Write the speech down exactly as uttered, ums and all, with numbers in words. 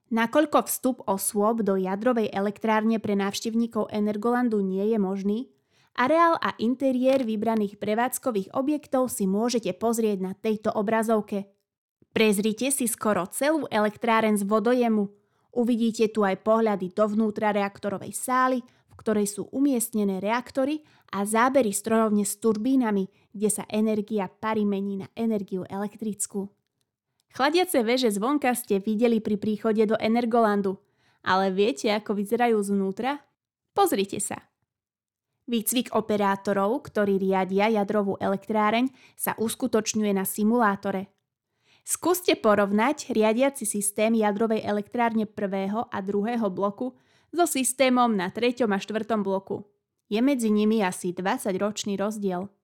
Nakoľko vstup osôb do jadrovej elektrárne pre návštevníkov Energolandu nie je možný, areál a interiér vybraných prevádzkových objektov si môžete pozrieť na tejto obrazovke. Prezrite si skoro celú elektráreň z vodojemu. Uvidíte tu aj pohľady dovnútra reaktorovej sály, v ktorej sú umiestnené reaktory a zábery strojovne s turbínami, kde sa energia pary mení na energiu elektrickú. Chladiace veže zvonka ste videli pri príchode do Energolandu, ale viete, ako vyzerajú zvnútra? Pozrite sa. Výcvik operátorov, ktorí riadia jadrovú elektráreň, sa uskutočňuje na simulátore. Skúste porovnať riadiaci systém jadrovej elektrárne prvého a druhého bloku so systémom na treťom a štvrtom bloku. Je medzi nimi asi dvadsaťročný rozdiel.